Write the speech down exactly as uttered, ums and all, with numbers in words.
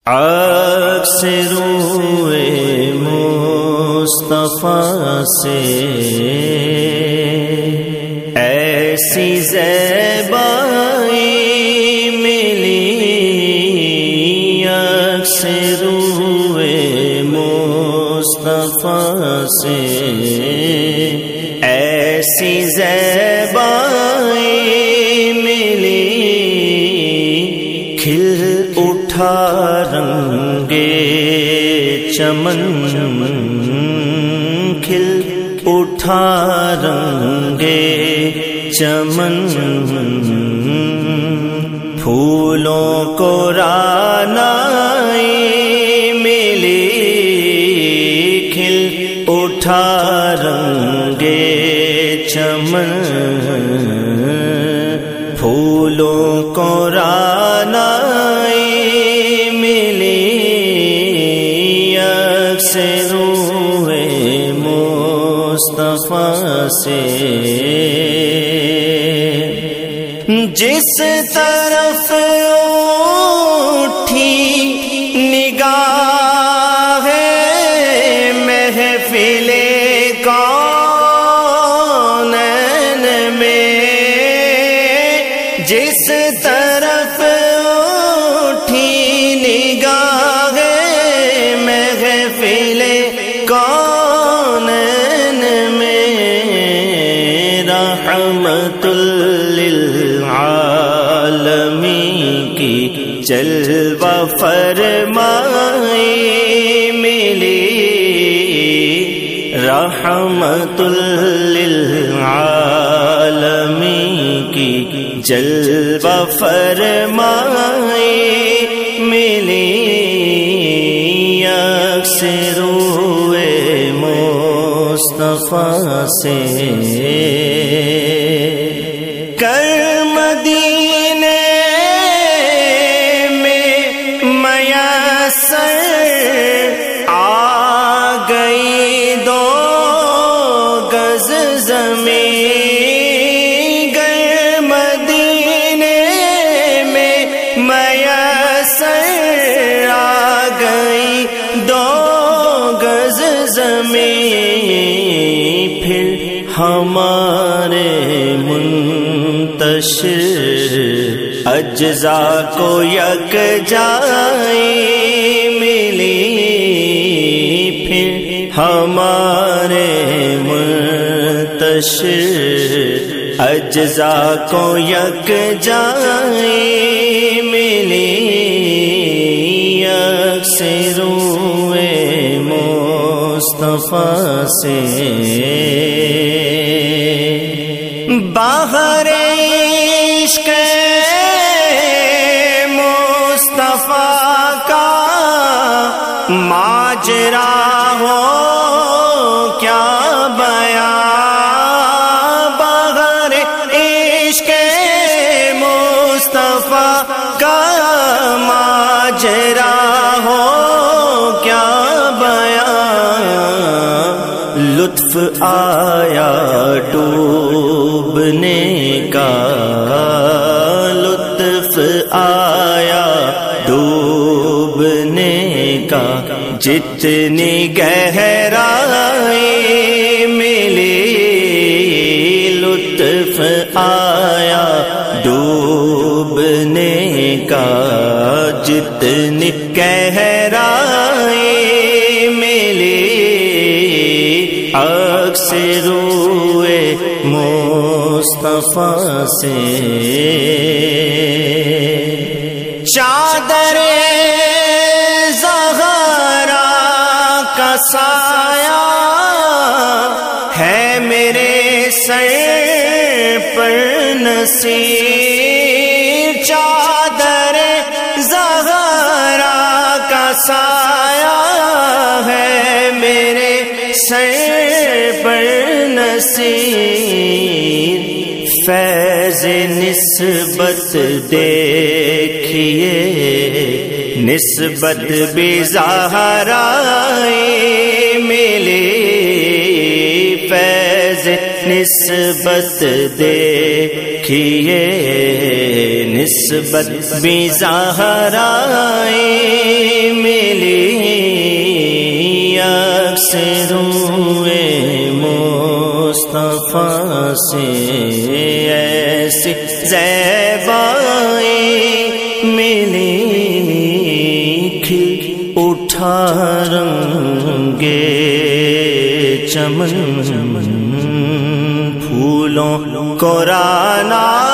عکس روئے مصطفیٰ سے ایسی زیبائی ملی، عکس روئے مصطفیٰ سے ایسی زیبائی ملی، کھل اٹھا رنگے چمن، کھل اٹھا رنگے چمن، پھولوں کو رعنائی ملی، کھل اٹھا رنگے چمن، پھولوں کو رعنائی ملی، عکس روئے مصطفیٰ سے جس طرف اٹھی نگاہ محفل کونین میں، جس طرف اٹھی نگاہ محفل کونین میں، رحمت للعالمین کی جلوہ فرمائی ملی، رحمت للعالمین کی جلوہ فرمائی ملی، عکس روئے مصطفیٰ سے کر مدینے میں میسر آ گئی دو گز زمین، گر مدینے میں میسر آ گئی دو گز زمین، پھر ہمارے منتشر اجزاء کو یکجائی ملی، پھر ہمارے منتشر اجزاء کو یکجائی ملی، عکس روئے مصطفیٰ سے باہر عشق مصطفیٰ کا ماجرا ہو کیا بیان، باہر عشق مصطفیٰ کا ماجرا ہو کیا بیان، لطف آیا ڈوبنے کا، لطف آیا ڈوبنے کا، جتنی گہرائی ملی، لطف آیا ڈوبنے کا، جتنی گہرائی ملی، عکس روئے مصطفیٰ سے چادر زہرا کا سایہ ہے میرے سر پر نصیب، چادر زہرا کا سایہ ہے میرے سر پر نصیب، فیض نسبت دیکھیے نسبت بھی زہرائی ملی، فیض نسبت دیکھیے نسبت بھی زہرائیں ملی، اکثر روئے مصطفیٰ سے ایسی زیبائیں ملی، کھل اٹھا رنگے چمن پھولوں کو رانا